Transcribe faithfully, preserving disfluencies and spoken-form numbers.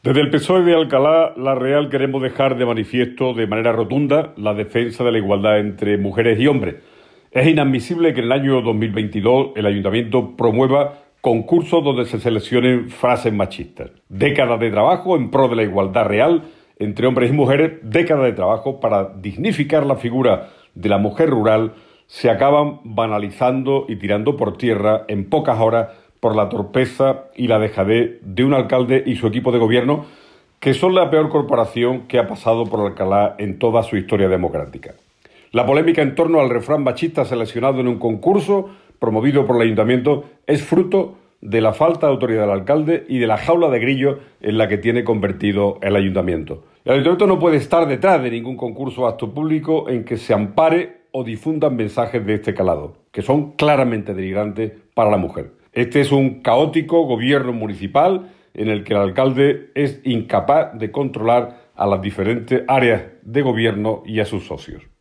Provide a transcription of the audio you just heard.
Desde el P S O E de Alcalá la Real queremos dejar de manifiesto de manera rotunda la defensa de la igualdad entre mujeres y hombres. Es inadmisible que en el año dos mil veintidós el Ayuntamiento promueva concursos donde se seleccionen frases machistas. Décadas de trabajo en pro de la igualdad real entre hombres y mujeres, décadas de trabajo para dignificar la figura de la mujer rural, se acaban banalizando y tirando por tierra en pocas horas por la torpeza y la dejadez de un alcalde y su equipo de gobierno, que son la peor corporación que ha pasado por Alcalá en toda su historia democrática. La polémica en torno al refrán machista seleccionado en un concurso promovido por el Ayuntamiento es fruto de la falta de autoridad del alcalde y de la jaula de grillos en la que tiene convertido el Ayuntamiento. El Ayuntamiento no puede estar detrás de ningún concurso o acto público en que se ampare o difundan mensajes de este calado, que son claramente denigrantes para la mujer. Este es un caótico gobierno municipal en el que el alcalde es incapaz de controlar a las diferentes áreas de gobierno y a sus socios.